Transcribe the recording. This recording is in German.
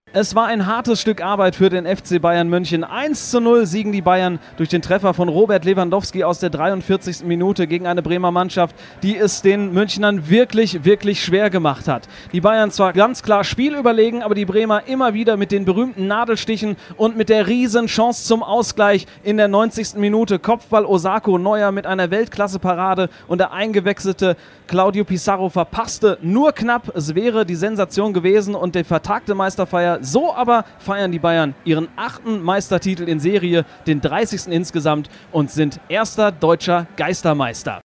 Es war ein hartes Stück Arbeit für den FC Bayern München. 1:0 siegen die Bayern durch den Treffer von Robert Lewandowski aus der 43. Minute gegen eine Bremer Mannschaft, die es den Münchnern wirklich, wirklich schwer gemacht hat. Die Bayern zwar ganz klar spielüberlegen, aber die Bremer immer wieder mit den berühmten Nadelstichen und mit der riesen Chance zum Ausgleich in der 90. Minute. Kopfball Osako, Neuer mit einer Weltklasse-Parade und der eingewechselte Claudio Pizarro verpasste nur knapp. Es wäre die Sensation gewesen und die vertagte Meisterfeier. So aber feiern die Bayern ihren 8. Meistertitel in Serie, den 30. insgesamt und sind erster deutscher Geistermeister.